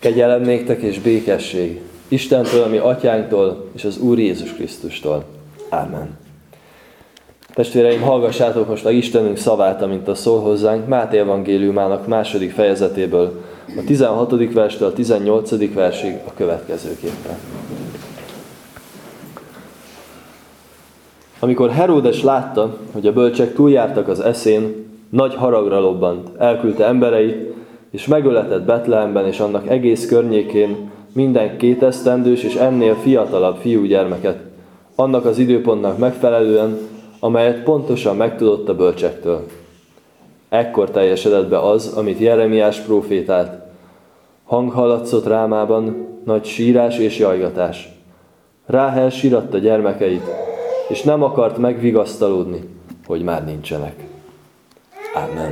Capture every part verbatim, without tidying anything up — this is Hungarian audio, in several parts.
Kegyelem néktek és békesség Istentől, a mi atyánktól és az Úr Jézus Krisztustól. Ámen. Testvéreim, hallgassátok most a Istenünk szavát, amint a szól hozzánk Máté evangéliumának második fejezetéből, a tizenhatodik verstől a tizennyolcadik versig a következőképpen. Amikor Heródes látta, hogy a bölcsek túljártak az eszén, nagy haragra lobbant, elküldte embereit, és megöletett Betlehemben és annak egész környékén minden kétesztendős és ennél fiatalabb fiúgyermeket, annak az időpontnak megfelelően, amelyet pontosan megtudott a bölcsektől. Ekkor teljesedett be az, amit Jeremiás prófétált. Hang hallatszott Rámában, nagy sírás és jajgatás. Ráhel síratta gyermekeit, és nem akart megvigasztalódni, hogy már nincsenek. Ámen.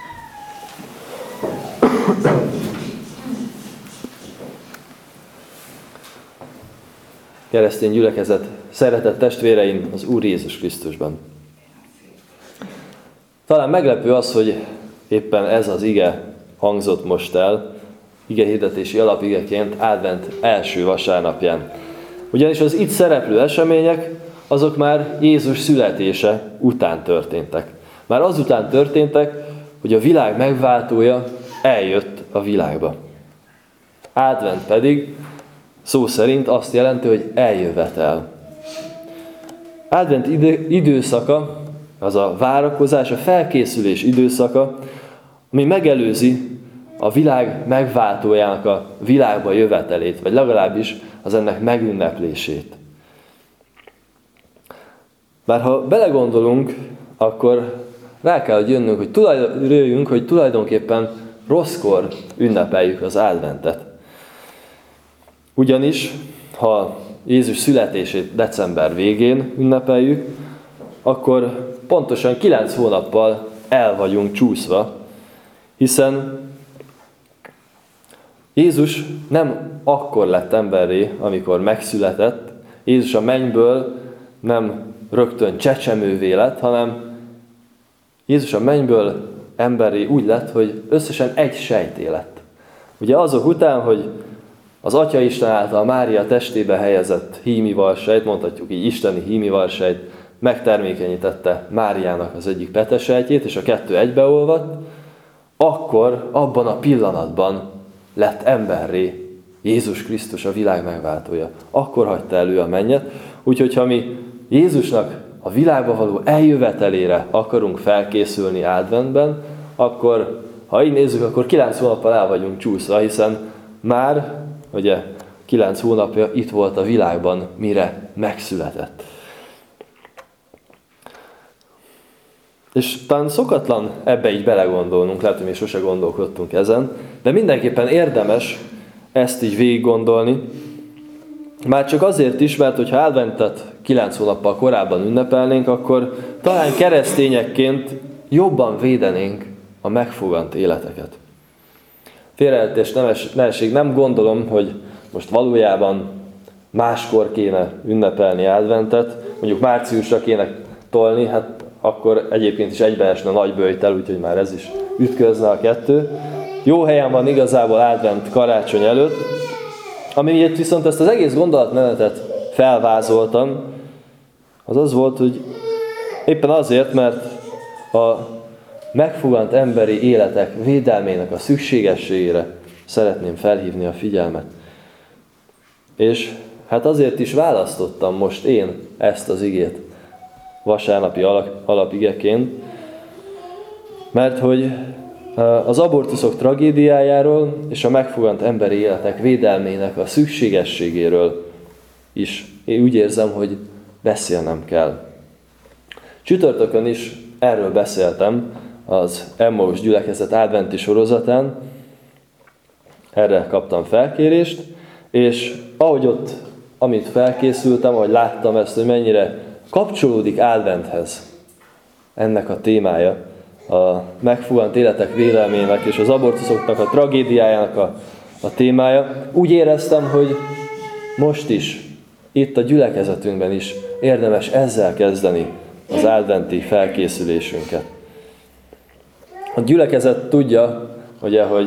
Keresztény gyülekezet, szeretett testvéreim az Úr Jézus Krisztusban. Talán meglepő az, hogy éppen ez az ige hangzott most el, igehirdetési alapigeként advent első vasárnapján. Ugyanis az itt szereplő események, azok már Jézus születése után történtek. Már azután történtek, hogy a világ megváltója eljött a világba. Advent pedig szó szerint azt jelenti, hogy eljövetel. Advent idő, időszaka, az a várakozás, a felkészülés időszaka, ami megelőzi a világ megváltójának a világba jövetelét, vagy legalábbis az ennek megünneplését. Bár ha belegondolunk, akkor rá kell, hogy jönnünk, hogy, tulajdon, jöjjünk, hogy tulajdonképpen rosszkor ünnepeljük az adventet. Ugyanis, ha Jézus születését december végén ünnepeljük, akkor pontosan kilenc hónappal el vagyunk csúszva, hiszen Jézus nem akkor lett emberré, amikor megszületett. Jézus a mennyből nem rögtön csecsemővé lett, hanem Jézus a mennyből emberré úgy lett, hogy összesen egy sejté lett. Ugye azok után, hogy az Atyaisten által Mária testébe helyezett hímivarsejt, mondhatjuk így isteni hímivarsejt, megtermékenyítette Máriának az egyik petesejtjét, és a kettő egybeolvadt, akkor abban a pillanatban lett emberré Jézus Krisztus, a világ megváltója. Akkor hagyta elő a mennyet. Úgyhogy ha mi Jézusnak a világba való eljövetelére akarunk felkészülni adventben, akkor, ha így nézzük, akkor kilenc hónappal el vagyunk csúszva, hiszen már, ugye, kilenc hónapja itt volt a világban, mire megszületett. És talán szokatlan ebbe így belegondolnunk, lehet, hogy mi sose gondolkodtunk ezen, de mindenképpen érdemes ezt így végig gondolni. Már csak azért is, mert hogyha adventet kilenc hónappal korábban ünnepelnénk, akkor talán keresztényekként jobban védenénk a megfogant életeket. Félreértés ne essék, nem gondolom, hogy most valójában máskor kéne ünnepelni adventet, mondjuk márciusra kéne tolni, hát akkor egyébként is egybeesne nagy böjtel, úgyhogy már ez is ütközne a kettő. Jó helyen van igazából advent karácsony előtt, ami miatt viszont ezt az egész gondolatmenetet felvázoltam, az az volt, hogy éppen azért, mert a megfogant emberi életek védelmének a szükségességére szeretném felhívni a figyelmet. És hát azért is választottam most én ezt az igét vasárnapi alapigeként, mert hogy az abortuszok tragédiájáról és a megfogant emberi életek védelmének a szükségességéről is én úgy érzem, hogy beszélnem kell. Csütörtökön is erről beszéltem az Emmaus gyülekezet adventi sorozatán, erre kaptam felkérést, és ahogy ott, amit felkészültem, ahogy láttam ezt, hogy mennyire kapcsolódik adventhez ennek a témája, a megfogant életek védelmének és az abortuszoknak a tragédiájának a, a témája, úgy éreztem, hogy most is, itt a gyülekezetünkben is érdemes ezzel kezdeni az adventi felkészülésünket. A gyülekezet tudja, ugye, hogy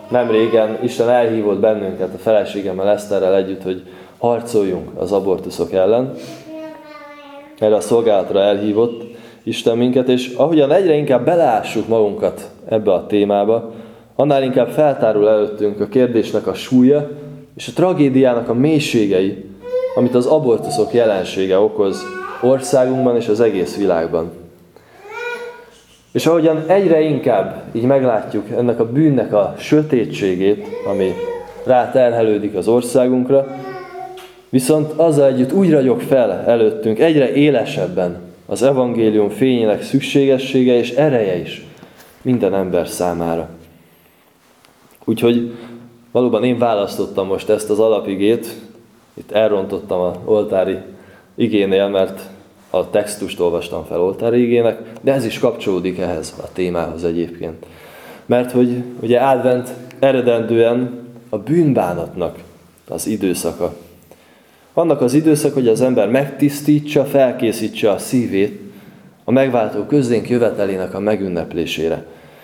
nem régen Isten elhívott bennünket a feleségemmel, Eszterrel együtt, hogy harcoljunk az abortuszok ellen. Erre a szolgálatra elhívott Isten minket, és ahogyan egyre inkább beleássuk magunkat ebbe a témába, annál inkább feltárul előttünk a kérdésnek a súlya és a tragédiának a mélységei, amit az abortuszok jelensége okoz országunkban és az egész világban. És ahogyan egyre inkább így meglátjuk ennek a bűnnek a sötétségét, ami ráterhelődik az országunkra, viszont azzal együtt úgy ragyog fel előttünk egyre élesebben az evangélium fényének szükségessége és ereje is minden ember számára. Úgyhogy valóban én választottam most ezt az alapigét, itt elrontottam az oltári igénél, mert a textust olvastam fel oltári igének, de ez is kapcsolódik ehhez a témához egyébként. Mert hogy ugye advent eredendően a bűnbánatnak az időszaka. Annak az időszak, hogy az ember megtisztítsa, felkészítse a szívét a megváltó közénk jövetelének a megünneplésére.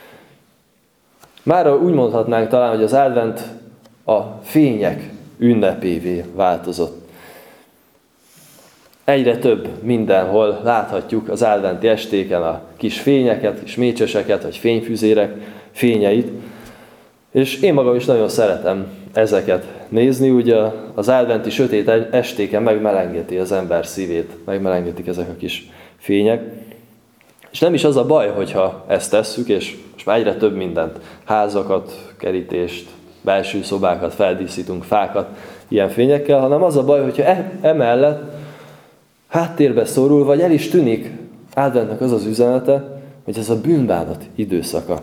Mára úgy mondhatnánk talán, hogy az advent a fények ünnepévé változott. Egyre több mindenhol láthatjuk az adventi estéken a kis fényeket, kis mécseseket, vagy fényfüzérek fényeit. És én magam is nagyon szeretem ezeket nézni, ugye az adventi sötét estéken megmelengeti az ember szívét, megmelengetik ezek a kis fények. És nem is az a baj, hogyha ezt tesszük, és most már egyre több mindent, házakat, kerítést, belső szobákat feldíszítunk, fákat ilyen fényekkel, hanem az a baj, hogyha e- emellett háttérbe szorul, vagy el is tűnik adventnek az az üzenete, hogy ez a bűnbánat időszaka.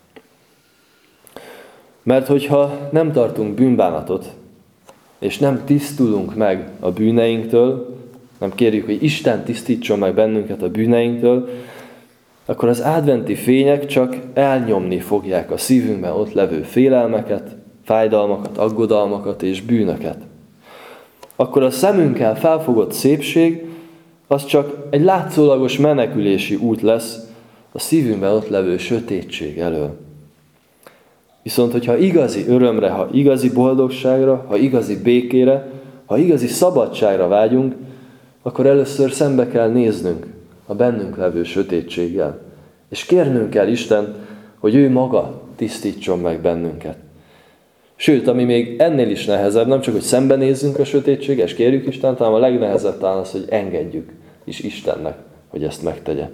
Mert hogyha nem tartunk bűnbánatot, és nem tisztulunk meg a bűneinktől, nem kérjük, hogy Isten tisztítson meg bennünket a bűneinktől, akkor az adventi fények csak elnyomni fogják a szívünkben ott levő félelmeket, fájdalmakat, aggodalmakat és bűnöket. Akkor a szemünkkel felfogott szépség, az csak egy látszólagos menekülési út lesz a szívünkben ott levő sötétség elől. Viszont, hogyha igazi örömre, ha igazi boldogságra, ha igazi békére, ha igazi szabadságra vágyunk, akkor először szembe kell néznünk a bennünk levő sötétséggel. És kérnünk kell Isten, hogy ő maga tisztítson meg bennünket. Sőt, ami még ennél is nehezebb, nem csak, hogy szembenézzünk a sötétséggel, és kérjük Istent, hanem a legnehezebb talán az, hogy engedjük is Istennek, hogy ezt megtegye.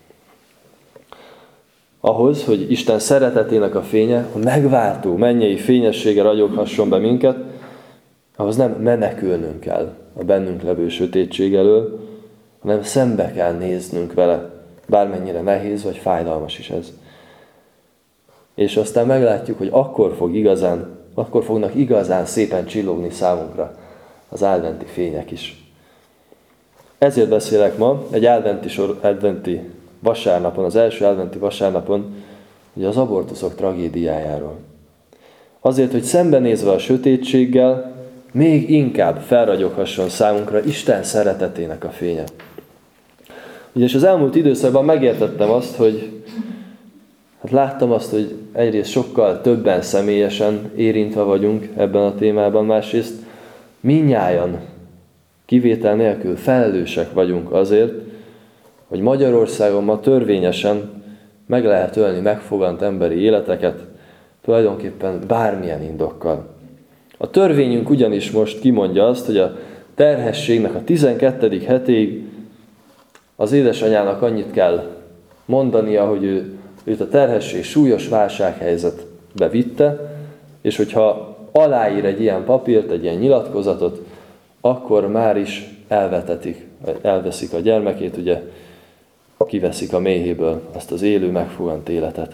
Ahhoz, hogy Isten szeretetének a fénye, a megváltó mennyei fényessége ragyoghasson be minket, ahhoz nem menekülnünk kell a bennünk levő sötétség elől, hanem szembe kell néznünk vele, bármennyire nehéz vagy fájdalmas is ez. És aztán meglátjuk, hogy akkor fog igazán, akkor fognak igazán szépen csillogni számunkra az adventi fények is. Ezért beszélek ma egy adventi, sor, adventi vasárnapon, az első adventi vasárnapon, ugye az abortuszok tragédiájáról. Azért, hogy szembenézve a sötétséggel, még inkább felragyoghasson számunkra Isten szeretetének a fénye. Ugyanis az elmúlt időszakban megértettem azt, hogy hát láttam azt, hogy egyrészt sokkal többen személyesen érintve vagyunk ebben a témában, másrészt mindnyájan kivétel nélkül felelősek vagyunk azért, hogy Magyarországon ma törvényesen meg lehet ölni megfogant emberi életeket, tulajdonképpen bármilyen indokkal. A törvényünk ugyanis most kimondja azt, hogy a terhességnek a tizenkettedik hetéig az édesanyának annyit kell mondania, hogy ő, őt a terhesség súlyos válsághelyzetbe vitte, és hogyha aláír egy ilyen papírt, egy ilyen nyilatkozatot, akkor már is elvetetik, elveszik a gyermekét, ugye kiveszik a méhéből azt az élő, megfogant életet.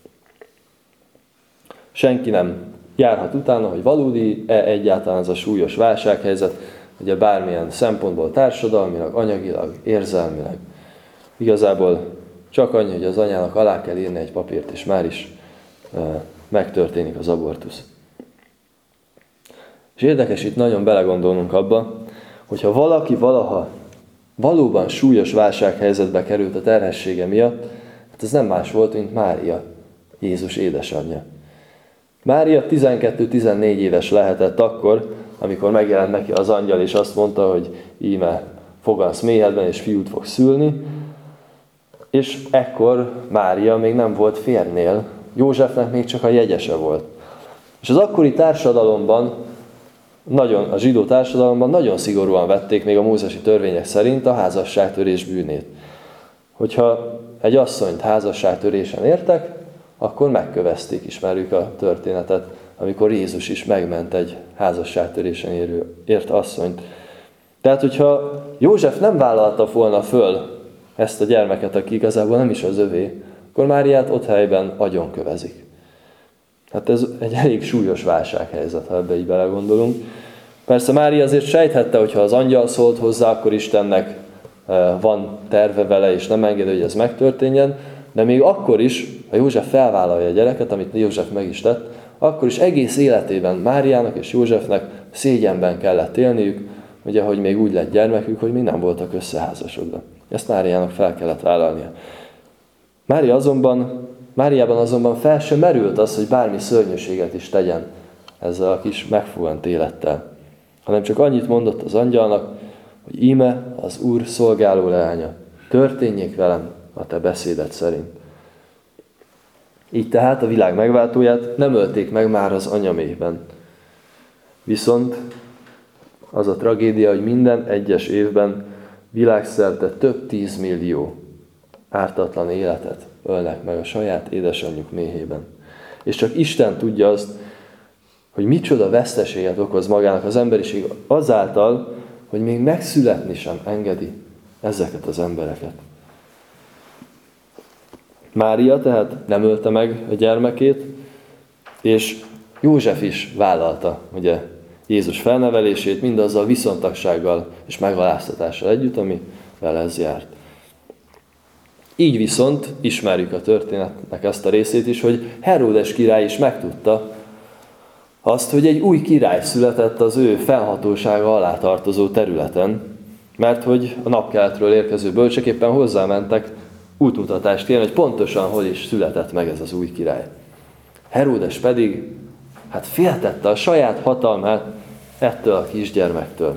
Senki nem járhat utána, hogy valódi-e egyáltalán ez a súlyos válsághelyzet, ugye bármilyen szempontból társadalmilag, anyagilag, érzelmileg. Igazából csak annyi, hogy az anyának alá kell írni egy papírt, és már is e, megtörténik az abortusz. És érdekes itt nagyon belegondolnunk abba, hogyha valaki valaha valóban súlyos válsághelyzetbe került a terhessége miatt, hát ez nem más volt, mint Mária, Jézus édesanyja. Mária tizenkettő-tizennégy éves lehetett akkor, amikor megjelent neki az angyal, és azt mondta, hogy íme fogansz méhedben, és fiút fog szülni. És ekkor Mária még nem volt férjnél, Józsefnek még csak a jegyese volt. És az akkori társadalomban, nagyon, a zsidó társadalomban nagyon szigorúan vették még a mózesi törvények szerint a házasságtörés bűnét. Hogyha egy asszonyt házasságtörésen értek, akkor megkövezték, ismerjük a történetet, amikor Jézus is megment egy házasságtörésen érő, ért asszonyt. Tehát, hogyha József nem vállalta volna föl ezt a gyermeket, aki igazából nem is az övé, akkor Máriát ott helyben agyonkövezik. Hát ez egy elég súlyos válsághelyzet, ha ebbe így belegondolunk. Persze Mária azért sejthette, hogyha az angyal szólt hozzá, akkor Istennek van terve vele, és nem engedi, hogy ez megtörténjen, de még akkor is, ha József felvállalja a gyereket, amit József meg is tett, akkor is egész életében Máriának és Józsefnek szégyenben kellett élniük, ugye, hogy még úgy lett gyermekük, hogy még nem voltak összeházasodva. Ezt Máriának fel kellett vállalnia. Mária azonban, Máriában azonban fel sem merült az, hogy bármi szörnyűséget is tegyen ezzel a kis megfújant élettel, hanem csak annyit mondott az angyalnak, hogy íme az Úr szolgáló leánya, történjék velem a te beszéded szerint. Így tehát a világ megváltóját nem ölték meg már az anyaméhben. Viszont az a tragédia, hogy minden egyes évben világszerte több tízmillió ártatlan életet ölnek meg a saját édesanyjuk méhében. És csak Isten tudja azt, hogy micsoda veszteséget okoz magának az emberiség azáltal, hogy még megszületni sem engedi ezeket az embereket. Mária tehát nem ölte meg a gyermekét, és József is vállalta, ugye, Jézus felnevelését mindazzal viszontagsággal és megaláztatással együtt, ami vele ez járt. Így viszont ismerjük a történetnek ezt a részét is, hogy Heródes király is megtudta azt, hogy egy új király született az ő felhatósága alá tartozó területen, mert hogy a napkeletről érkező bölcsek éppen hozzámentek útmutatást kérni, hogy pontosan hol is született meg ez az új király. Heródes pedig hát féltette a saját hatalmát ettől a kisgyermektől.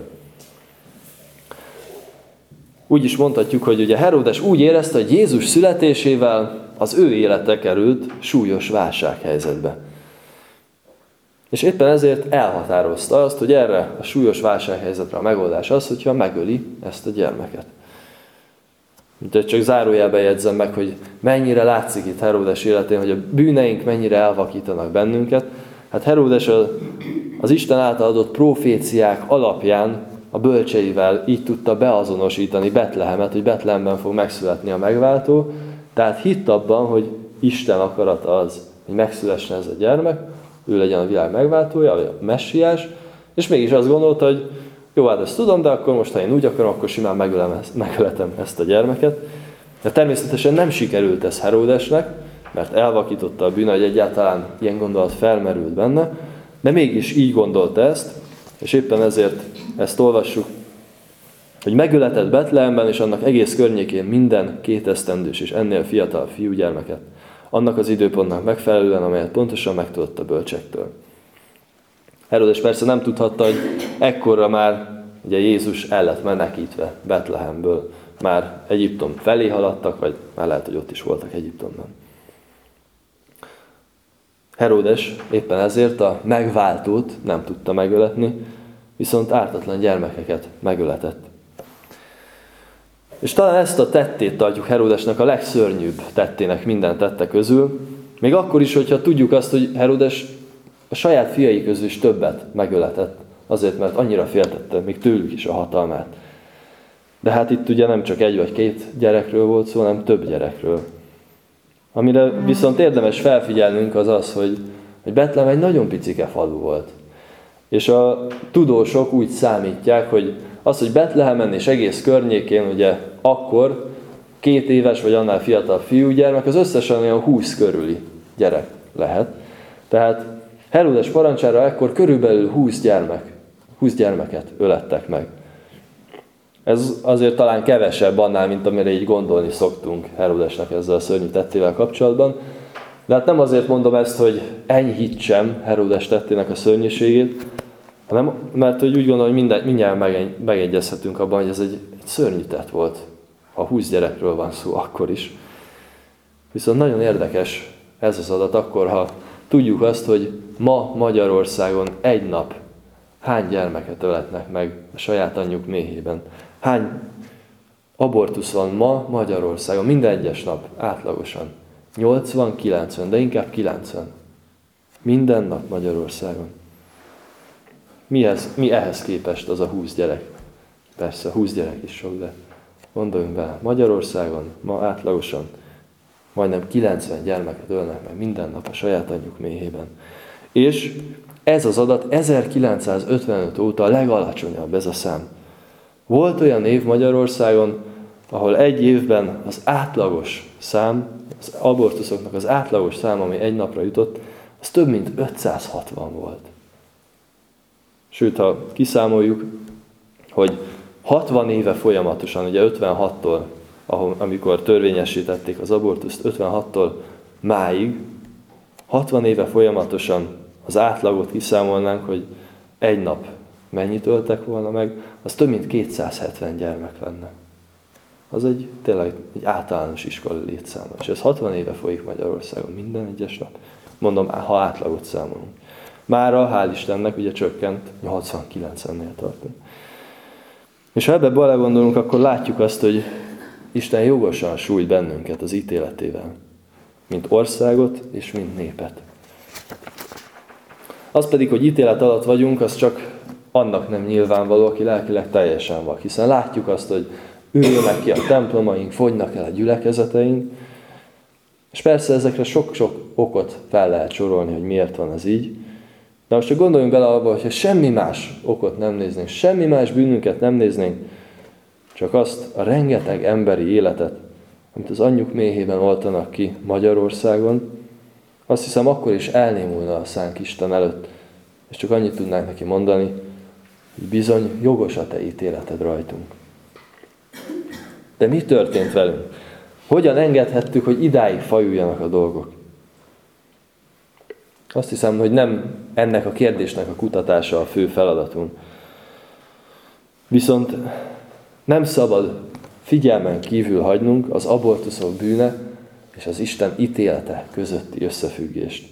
Úgy is mondhatjuk, hogy ugye Heródes úgy érezte, hogy Jézus születésével az ő élete került súlyos válsághelyzetbe. És éppen ezért elhatározta azt, hogy erre a súlyos válsághelyzetre a megoldás az, hogyha megöli ezt a gyermeket. Úgyhogy csak zárójelben jegyzem meg, hogy mennyire látszik itt Heródes életén, hogy a bűneink mennyire elvakítanak bennünket. Hát Heródes az Isten által adott proféciák alapján a bölcseivel így tudta beazonosítani Betlehemet, hogy Betlehemben fog megszületni a megváltó. Tehát hitt abban, hogy Isten akarata az, hogy megszülessen ez a gyermek, ő legyen a világ megváltója, a messiás, és mégis azt gondolta, hogy jó, hát ezt tudom, de akkor most, ha én úgy akarom, akkor simán megölem ezt, megöletem ezt a gyermeket. De természetesen nem sikerült ez Heródesnek, mert elvakította a bűn, hogy egyáltalán ilyen gondolat felmerült benne, de mégis így gondolta ezt, és éppen ezért ezt olvassuk, hogy megöletett Betlehemben és annak egész környékén minden kétesztendős és ennél fiatal fiúgyermeket, annak az időpontnak megfelelően, amelyet pontosan megtudott a bölcsektől. Heródes persze nem tudhatta, hogy ekkorra már ugye Jézus el lett menekítve Betlehemből. Már Egyiptom felé haladtak, vagy már lehet, hogy ott is voltak Egyiptomban. Heródes éppen ezért a megváltót nem tudta megöletni, viszont ártatlan gyermekeket megöletett. És talán ezt a tettét tartjuk Heródesnek a legszörnyűbb tettének minden tette közül, még akkor is, hogyha tudjuk azt, hogy Heródes a saját fiai közül is többet megöletett, azért, mert annyira féltette még tőlük is a hatalmát. De hát itt ugye nem csak egy vagy két gyerekről volt szó, hanem több gyerekről. Amire viszont érdemes felfigyelnünk az az, hogy, hogy Betlehem egy nagyon picike falu volt. És a tudósok úgy számítják, hogy az, hogy Betlehemen és egész környékén ugye akkor két éves vagy annál fiatal fiúgyermek, az összesen olyan húsz körüli gyerek lehet. Tehát Heródes parancsára ekkor körülbelül húsz gyermek, húsz gyermeket ölettek meg. Ez azért talán kevesebb annál, mint amire így gondolni szoktunk Heródesnek ezzel a szörnyű tettével kapcsolatban. De hát nem azért mondom ezt, hogy enyhítsem Heródes tettének a szörnyűségét, hanem mert hogy úgy gondolom, hogy minden, mindjárt megegyezhetünk abban, hogy ez egy, egy szörnyű tett volt. Ha húsz gyerekről van szó, akkor is. Viszont nagyon érdekes ez az adat akkor, ha tudjuk azt, hogy ma Magyarországon egy nap hány gyermeket öletnek meg a saját anyjuk méhében. Hány abortusz van ma Magyarországon, minden egyes nap, átlagosan. nyolcvan-kilencven, de inkább kilencven. Minden nap Magyarországon. Mi, ez, mi ehhez képest az a húsz gyerek? Persze, húsz gyerek is sok, de gondoljunk bele. Magyarországon ma átlagosan majdnem kilencven gyermeket ölnek meg minden nap a saját anyjuk méhében. És ez az adat ezerkilencszázötvenöt óta a legalacsonyabb ez a szám. Volt olyan év Magyarországon, ahol egy évben az átlagos szám, az abortuszoknak az átlagos szám, ami egy napra jutott, az több mint ötszázhatvan volt. Sőt, ha kiszámoljuk, hogy hatvan éve folyamatosan, ugye ötvenhattól, ahol, amikor törvényesítették az abortuszt, ötvenhattól máig, hatvan éve folyamatosan az átlagot kiszámolnánk, hogy egy nap mennyit öltek volna meg, az több mint kétszázhetven gyermek lenne. Az egy tényleg egy általános iskolai létszáma. És ez hatvan éve folyik Magyarországon minden egyes nap. Mondom, ha átlagot számolunk. Mára, hál' Istennek, ugye csökkent, nyolcvan-kilencvennél tartunk. És ha ebbe belegondolunk, akkor látjuk azt, hogy Isten jogosan sújt bennünket az ítéletével. Mint országot és mint népet. Az pedig, hogy ítélet alatt vagyunk, az csak annak nem nyilvánvaló, aki lelkileg teljesen vak. Hiszen látjuk azt, hogy üljönek ki a templomaink, fogynak el a gyülekezeteink, és persze ezekre sok-sok okot fel lehet sorolni, hogy miért van ez így. De most csak gondoljunk bele abba, hogyha semmi más okot nem néznénk, semmi más bűnünket nem néznénk, csak azt a rengeteg emberi életet, amit az anyjuk méhében oltanak ki Magyarországon, azt hiszem akkor is elnémulna a szánk Isten előtt, és csak annyit tudnánk neki mondani, hogy bizony jogos a te ítéleted rajtunk. De mi történt velünk? Hogyan engedhettük, hogy idáig fajuljanak a dolgok? Azt hiszem, hogy nem ennek a kérdésnek a kutatása a fő feladatunk. Viszont nem szabad figyelmen kívül hagynunk az abortuszok bűne és az Isten ítélete közötti összefüggést.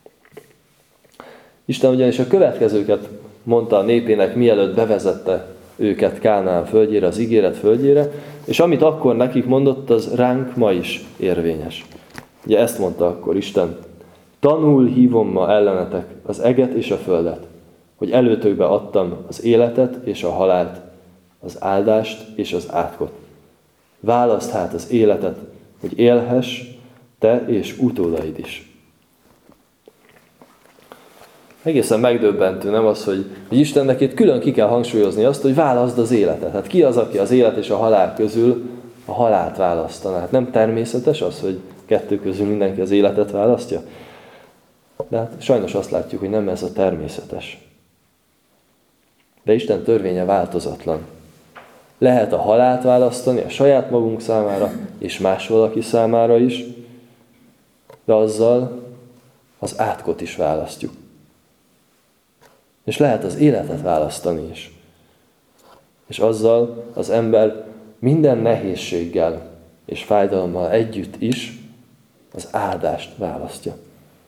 Isten ugyanis a következőket mondta a népének, mielőtt bevezette őket Kánaán földjére, az ígéret földjére, és amit akkor nekik mondott, az ránk ma is érvényes. Ugye ezt mondta akkor Isten: tanul hívom ma ellenetek az eget és a földet, hogy előtökbe adtam az életet és a halált, az áldást és az átkot. Válaszd hát az életet, hogy élhess te és utódaid is. Egészen megdöbbentő, nem az, hogy, hogy Istennek itt külön ki kell hangsúlyozni azt, hogy válaszd az életet. Hát ki az, aki az élet és a halál közül a halált választaná? Hát nem természetes az, hogy kettő közül mindenki az életet választja? De hát sajnos azt látjuk, hogy nem ez a természetes. De Isten törvénye változatlan. Lehet a halált választani a saját magunk számára, és más valaki számára is, de azzal az átkot is választjuk. És lehet az életet választani is. És azzal az ember minden nehézséggel és fájdalommal együtt is az áldást választja.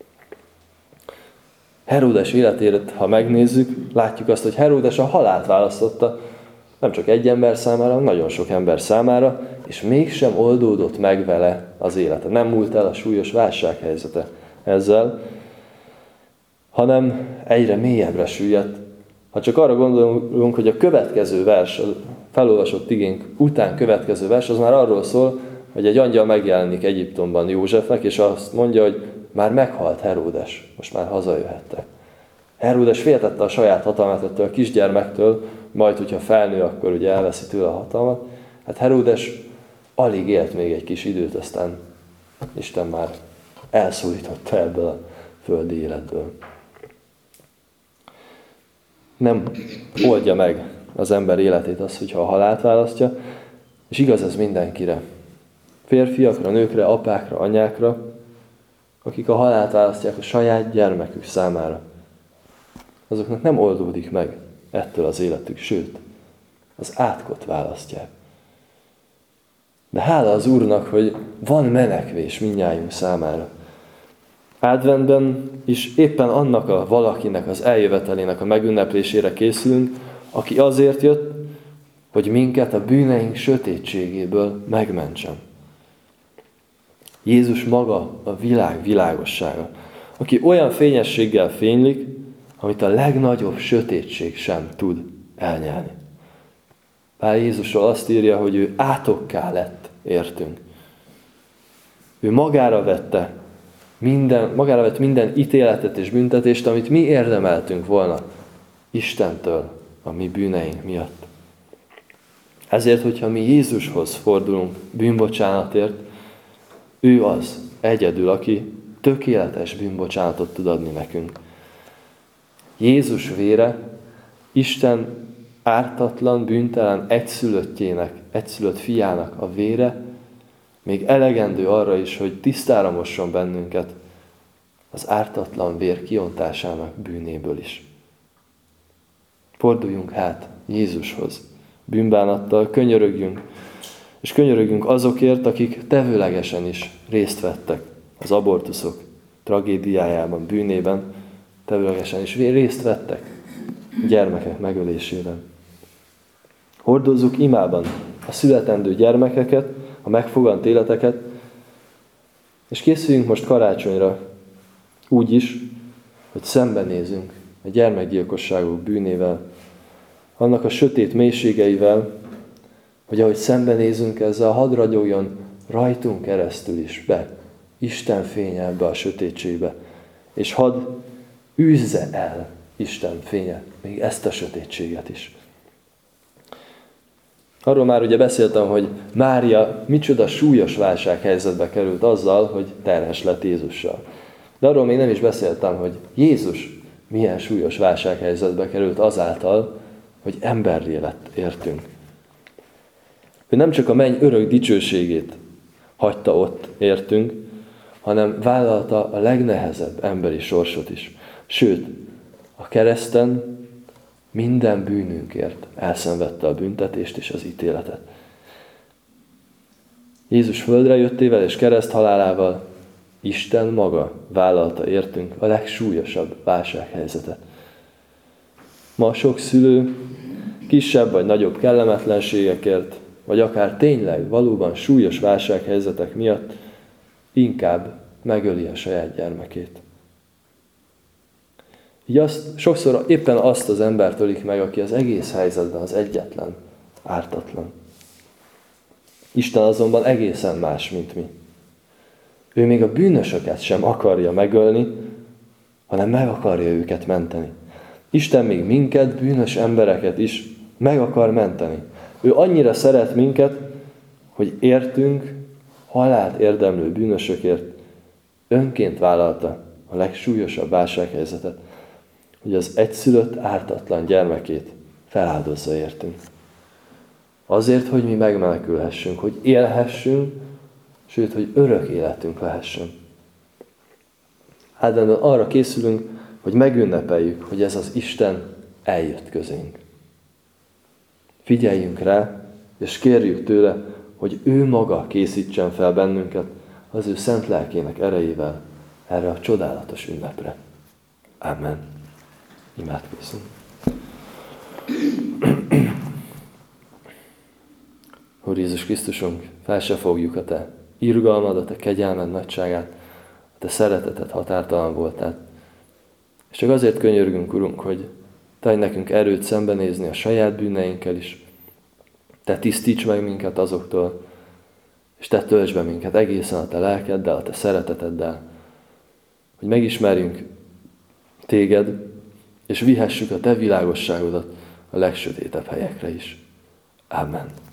Heródes életét, ha megnézzük, látjuk azt, hogy Heródes a halált választotta, nem csak egy ember számára, hanem nagyon sok ember számára, és mégsem oldódott meg vele az élete. Nem múlt el a súlyos válsághelyzete ezzel, hanem egyre mélyebbre süllyedt. Ha csak arra gondolunk, hogy a következő vers, a felolvasott igénk után következő vers, az már arról szól, hogy egy angyal megjelenik Egyiptomban Józsefnek, és azt mondja, hogy már meghalt Heródes, most már hazajöhettek. Heródes féltette a saját hatalmát ettől a kisgyermektől, majd, hogyha felnő, akkor ugye elveszi tőle a hatalmat. Hát Heródes alig élt még egy kis időt, aztán Isten már elszólította ebből a földi életből. Nem oldja meg az ember életét az, hogyha a halált választja, és igaz ez mindenkire. Férfiakra, nőkre, apákra, anyákra, akik a halált választják a saját gyermekük számára, azoknak nem oldódik meg ettől az életük, sőt, az átkot választják. De hála az Úrnak, hogy van menekvés mindnyájunk számára. Adventben is éppen annak a valakinek az eljövetelének a megünneplésére készülünk, aki azért jött, hogy minket a bűneink sötétségéből megmentsen. Jézus maga a világ világossága, aki olyan fényességgel fénylik, amit a legnagyobb sötétség sem tud elnyelni. Pál Jézusról azt írja, hogy ő átokká lett értünk. Ő magára vette minden, magára vett minden ítéletet és büntetést, amit mi érdemeltünk volna Istentől a mi bűneink miatt. Ezért, hogyha mi Jézushoz fordulunk bűnbocsánatért, ő az egyedül, aki tökéletes bűnbocsánatot tud adni nekünk. Jézus vére, Isten ártatlan, bűntelen egyszülöttjének, egyszülött fiának a vére még elegendő arra is, hogy tisztára mosson bennünket az ártatlan vér kiontásának bűnéből is. Forduljunk hát Jézushoz bűnbánattal, könyörögjünk, és könyörögjünk azokért, akik tevőlegesen is részt vettek az abortuszok tragédiájában, bűnében, tevőlegesen is részt vettek gyermekek megölésében. Hordozzuk imában a születendő gyermekeket, a megfogant életeket, és készüljünk most karácsonyra úgy is, hogy szembenézünk a gyermekgyilkosságok bűnével, annak a sötét mélységeivel, hogy ahogy szembenézünk ezzel, hadd ragyogjon rajtunk keresztül is be, Isten fénye ebbe a sötétségbe, és hadd űzze el Isten fénye még ezt a sötétséget is. Arról már ugye beszéltem, hogy Mária micsoda súlyos válsághelyzetbe került azzal, hogy terhes lett Jézussal. De arról még nem is beszéltem, hogy Jézus milyen súlyos válsághelyzetbe került azáltal, hogy emberré lett értünk. Ő nem csak a menny örök dicsőségét hagyta ott értünk, hanem vállalta a legnehezebb emberi sorsot is. Sőt, a kereszten minden bűnünkért elszenvedte a büntetést és az ítéletet. Jézus földre jöttével és kereszt halálával Isten maga vállalta értünk a legsúlyosabb válsághelyzetet. Ma sok szülő kisebb vagy nagyobb kellemetlenségekért, vagy akár tényleg valóban súlyos válsághelyzetek miatt inkább megöli a saját gyermekét. Így azt, sokszor éppen azt az embert ölik meg, aki az egész helyzetben az egyetlen, ártatlan. Isten azonban egészen más, mint mi. Ő még a bűnösöket sem akarja megölni, hanem meg akarja őket menteni. Isten még minket, bűnös embereket is meg akar menteni. Ő annyira szeret minket, hogy értünk, halált érdemlő bűnösökért önként vállalta a legsúlyosabb válsághelyzetet, hogy az egyszülött ártatlan gyermekét feláldozza értünk. Azért, hogy mi megmenekülhessünk, hogy élhessünk, sőt, hogy örök életünk lehessen. Adventben arra készülünk, hogy megünnepeljük, hogy ez az Isten eljött közénk. Figyeljünk rá, és kérjük tőle, hogy ő maga készítsen fel bennünket az ő szent lelkének erejével erre a csodálatos ünnepre. Amen. Imádkozzunk. Úr Jézus Krisztusunk, fel se fogjuk a Te irgalmad, a Te kegyelmed nagyságát, a Te szereteted határtalan voltát. És csak azért könyörgünk, Urunk, hogy Te adj nekünk erőt szembenézni a saját bűneinkkel is. Te tisztíts meg minket azoktól, és Te töltsd be minket egészen a Te lelkeddel, a Te szereteteddel, hogy megismerjünk Téged, és vihessük a Te világosságodat a legsötétebb helyekre is. Amen.